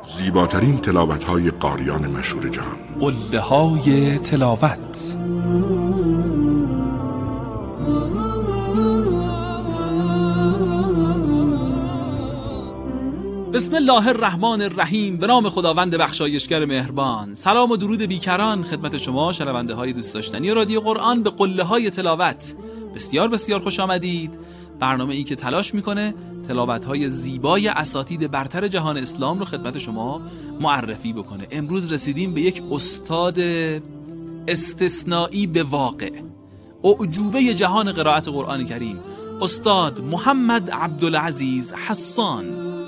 زیباترین تلاوت‌های قاریان مشهور جهان. قله‌های تلاوت. بسم الله الرحمن الرحیم. به نام خداوند بخشایشگر مهربان. سلام و درود بیکران خدمت شما شنونده های دوست داشتنی رادیو قرآن به قله‌های تلاوت. بسیار بسیار خوش آمدید. برنامه ای که تلاش میکنه تلاوت‌های زیبای اساتید برتر جهان اسلام رو خدمت شما معرفی بکنه. امروز رسیدیم به یک استاد استثنایی به واقع، اعجوبه جهان قرائت قرآن کریم، استاد محمد عبدالعزیز حسان.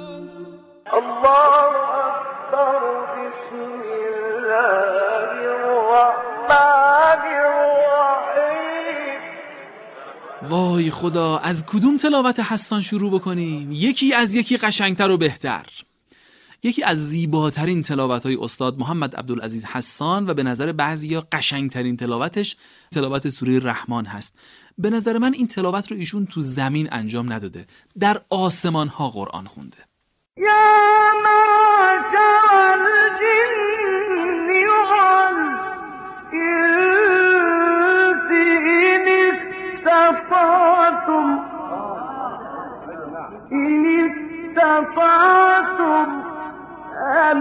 الله اکبر. بسم الله الرحمن الرحیم. وای خدا، از کدوم تلاوت حسان شروع بکنیم؟ یکی از یکی قشنگتر و بهتر. یکی از زیباترین تلاوت‌های استاد محمد عبدالعزیز حسان و به نظر بعضیا قشنگترین تلاوتش تلاوت سوره رحمان هست. به نظر من این تلاوت رو ایشون تو زمین انجام نداده، در آسمان ها قرآن خونده. یا معشر الجن والإنس إن استطعتم أن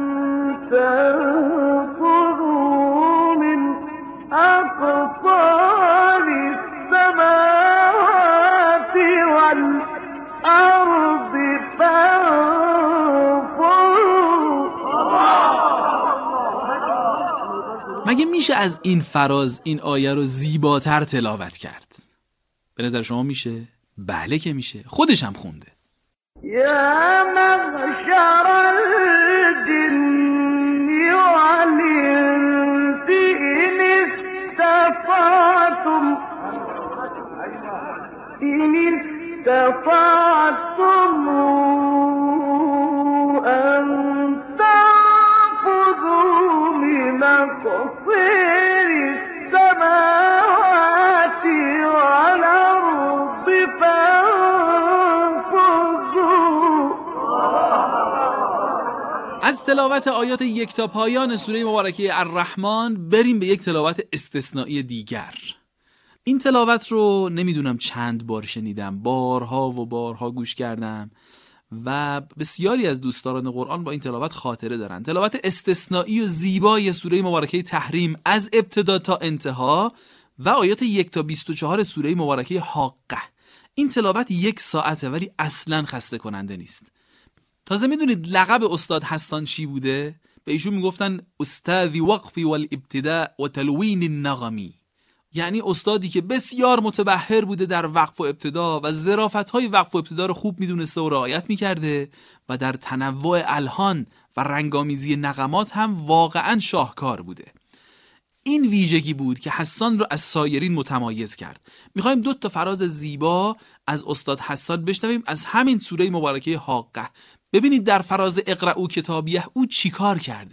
تنفذوا من أقطار السماوات والأرض مگه میشه از این فراز این آیه رو زیباتر تلاوت کرد؟ به نظر شما میشه؟ بله که میشه. خودش هم خونده. یا معشر الجن والإنس إن استطعتم أن تنفذوا من أقطار السماوات والأرض فانفذوا. از تلاوت آیات یک تا پایان سوره مبارکه الرحمن بریم به یک تلاوت استثنایی دیگر. این تلاوت رو نمیدونم چند بار شنیدم، بارها و بارها گوش کردم و بسیاری از دوستداران قرآن با این تلاوت خاطره دارن. تلاوت استثنایی و زیبای سوره مبارکه تحریم از ابتدا تا انتها و آیات 1 تا 24 سوره مبارکه حاقه. این تلاوت 1 ساعته ولی اصلاً خسته کننده نیست. تازه میدونید لقب استاد حسان چی بوده؟ به ایشون میگفتن استاذی وقفی والابتداء و تلوین النغمی، یعنی استادی که بسیار متبحر بوده در وقف و ابتدا و ظرافت‌های وقف و ابتدا رو خوب میدونسته و رعایت میکرده و در تنوع الحان و رنگامیزی نغمات هم واقعاً شاهکار بوده. این ویژگی بود که حسان رو از سایرین متمایز کرد. میخوایم 2 تا فراز زیبا از استاد حسان بشنویم از همین سوره مبارکه حاقه. ببینید در فراز اقرأوا کتابیه او چی کار کرده.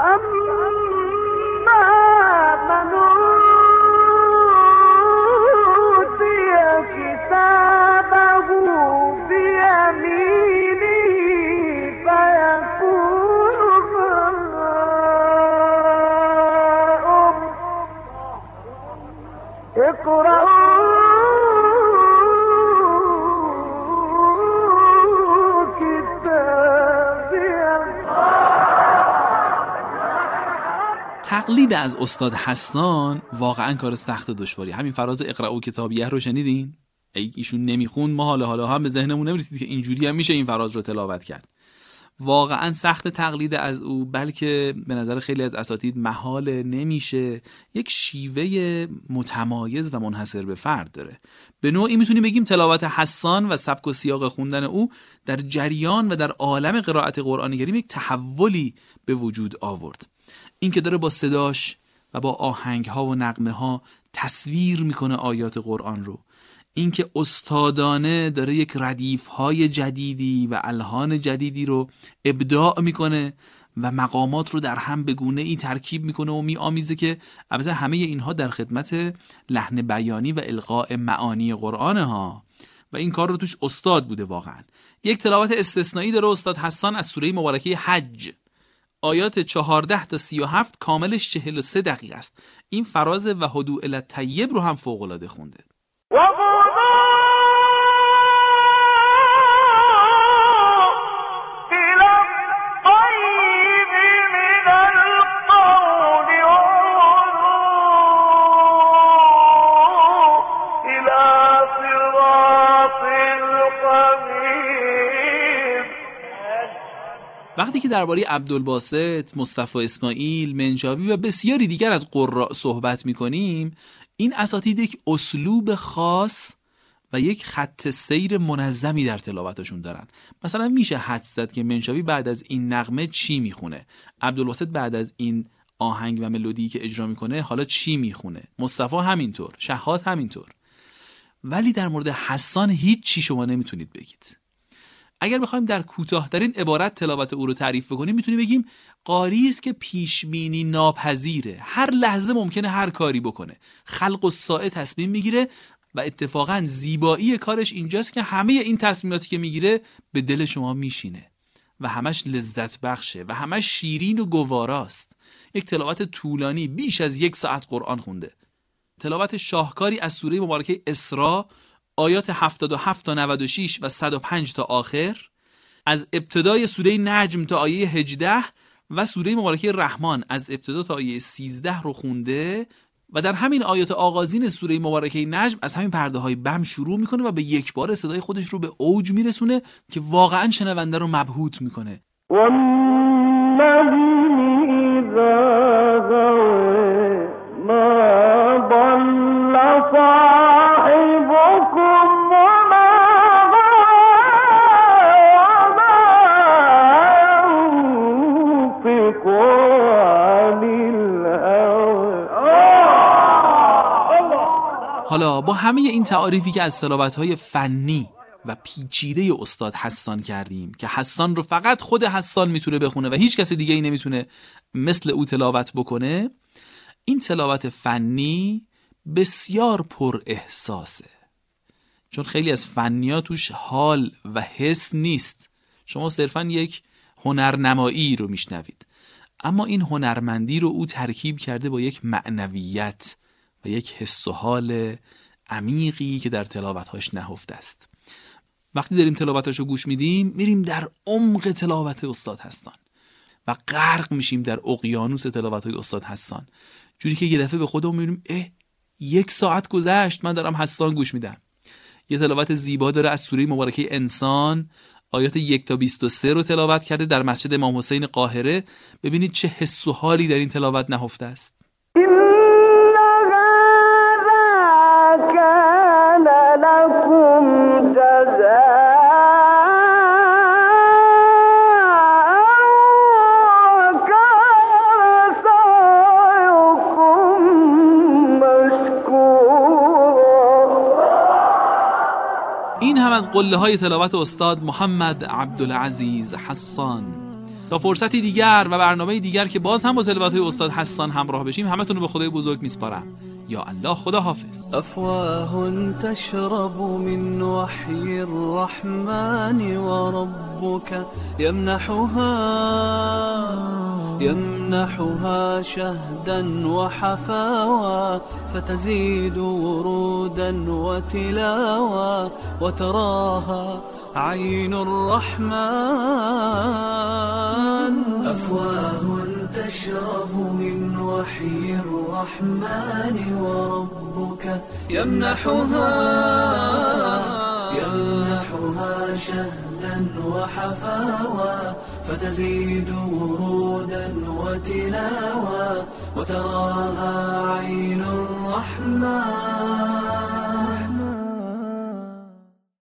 تقلید از استاد حسان واقعا کار سخت و دشواری. همین فراز اقرأوا کتابیه رو شنیدین؟ ایشون نمیخوند ما حالا هم به ذهنمون نمیرسید که اینجوری هم میشه این فراز رو تلاوت کرد. واقعا سخت تقلید از او، بلکه به نظر خیلی از اساتید محال نمیشه. یک شیوه متمایز و منحصر به فرد داره. به نوعی میتونیم بگیم تلاوت حسان و سبک و سیاق خوندن او در جریان و در عالم قرائت قرآن کریم یک تحولی به وجود آورد. این که داره با صداش و با آهنگ‌ها و نغمه‌ها تصویر میکنه آیات قرآن رو، این که استادانه داره یک ردیف‌های جدیدی و الحان جدیدی رو ابداع میکنه و مقامات رو در هم به گونه‌ای ترکیب میکنه و میآمیزه که البته همه اینها در خدمت لحن بیانی و القاء معانی قرآن ها و این کار رو توش استاد بوده واقعا. یک تلاوت استثنایی داره استاد حسان از سوره مبارکه حج، آیات 14 تا 37، کاملش 43 دقیقه است. این فراز و هدوء الی الطیب رو هم فوق العاده خونده. وقتی که درباره عبدالباسط، مصطفی اسماعیل، منشاوی و بسیاری دیگر از قراء صحبت می‌کنیم، این اساتید یک اسلوب خاص و یک خط سیر منظمی در تلاوتشون دارن. مثلا میشه حدس زد که منشاوی بعد از این نغمه چی میخونه، عبدالباسط بعد از این آهنگ و ملودی که اجرا میکنه حالا چی میخونه، مصطفی همینطور، شهاد همینطور. ولی در مورد حسان هیچ چی شما نمیتونید بگید. اگر بخوایم در کوتاه‌ترین عبارت تلاوت او رو تعریف بکنیم، میتونیم بگیم قاری است که پیشبینی ناپذیره، هر لحظه ممکنه هر کاری بکنه، خلق الساعه تصمیم میگیره و اتفاقا زیبایی کارش اینجاست که همه این تصمیماتی که میگیره به دل شما میشینه و همش لذت بخشه و همش شیرین و گواراست. یک تلاوت طولانی بیش از 1 ساعت قرآن خونده. تلاوت شاهکاری از سوره مبارکه اسراء، آیات 77 تا 96 و 105 تا آخر، از ابتدای سوره نجم تا آیه 18 و سوره مبارکه رحمان از ابتدا تا آیه 13 رو خونده و در همین آیات آغازین سوره مبارکه نجم از همین پرده های بم شروع میکنه و به یک بار صدای خودش رو به اوج میرسونه که واقعا شنونده رو مبهوت میکنه. حالا با همه این تعاریفی که از تلاوت‌های فنی و پیچیده استاد حسان کردیم که حسان رو فقط خود حسان میتونه بخونه و هیچ کس دیگه ای نمیتونه مثل او تلاوت بکنه، این تلاوت فنی بسیار پر احساسه، چون خیلی از فنی‌ها توش حال و حس نیست. شما صرفاً یک هنرنمایی رو میشنوید، اما این هنرمندی رو او ترکیب کرده با یک معنویت و یک حس و حال عمیقی که در تلاوت‌هاش نهفته است. وقتی داریم تلاوتاشو گوش میدیم، میریم در عمق تلاوت استاد حسان و غرق میشیم در اقیانوس تلاوت‌های استاد حسان، جوری که یه دفعه به خودمون میبینیم 1 ساعت گذشت من دارم حسان گوش میدم. یه تلاوت زیبا داره از سوره مبارکه انسان، آیات 1 تا 23 رو تلاوت کرده در مسجد امام حسین قاهره. ببینید چه حس و حالی در این تلاوت نهفته است. این هم از قله‌های تلاوت استاد محمد عبدالعزیز حسان. تا فرصتی دیگر و برنامه دیگر که باز هم با تلاوت‌های استاد حسان همراه بشیم، همتون رو به خدای بزرگ میسپارم. یا الله، خدا حافظ. أفواه تشرب من وحي الرحمن وربك يمنحها شهدا وحفاوى فتزيد ورودا وتلاوى وتراها عين الرحمن. أفواه تشرب من وحي الرحمن وربك يمنحها شهدا وحفاوى فتزيد ورودا وتلاوى وتراها عين الرحمن.